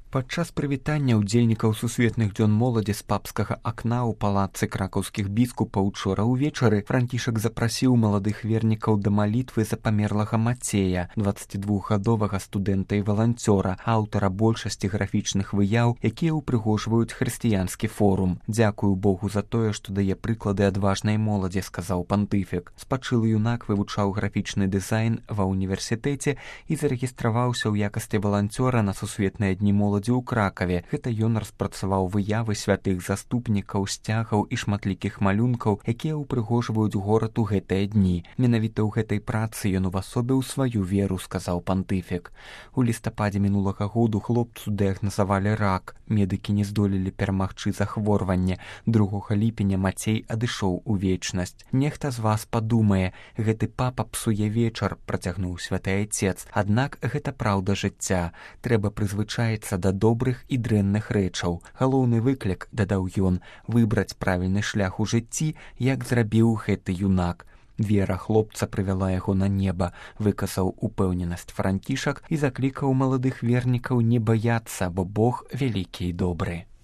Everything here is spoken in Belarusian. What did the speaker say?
Падчас прывітання ўдзельнікаў сусветных дзён моладзі з папскага акна ў палацы кракаўскіх біскупаў учора ўвечары Францішак запрасіў маладых вернікаў да малітвы за памерлага Мацея, 22гадовага студэнта і валанцёра, аўтара большасці графічных выяў, якія ўпрыгожваюць хрысціянскі форум. «Дзякую Богу за тое, што дае прыклады адважнай моладзі», сказаў пантыфік. Спачылы юнак вывучаў графічны дызайн ва ўніверсітэце і зарэгістраваўся ў якасці валанцёра на сусветныя дні моладзі ў Кракаве. Гэта ён распрацаваў выявы святых заступнікаў, сцягаў і шматлікіх малюнкаў, якія ўпрыгожваюць горад у гэтыя дні. Менавіта ў гэтай працы ён увасобіў сваю веру, сказаў пантыфік. У лістападзе мінулага году хлопцу дыягназавалі рак. Медыкі не здолелі перамагчы захворванне. 2 ліпеня Мацей адышоў у вечнасць. «Нехта з вас падумае, гэты папа псуе вечар», працягнуў святы айцец. Аднак гэта праўда жыцця. Трэба прызвычаіцца да добрых і дрэнных рэчаў. Галоўны выклік, дадаў ён, выбраць правільны шлях у жыцці, як зрабіў гэты юнак. Вера хлопца прывяла яго на неба, выказаў упэўненасць Францішак і заклікаў маладых вернікаў не баяцца, бо Бог вялікі і добры.